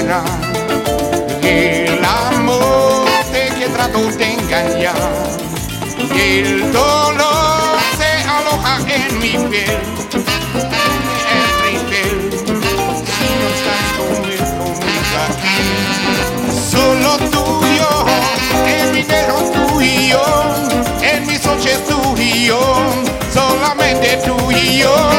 imaginar que el amor te trato de engañar, que el dolor se aloja en mi piel, es triste si no estás conmigo aquí. Solo tú y yo, en mi negro tú y yo, en mis noches tú y yo, solamente tú y yo.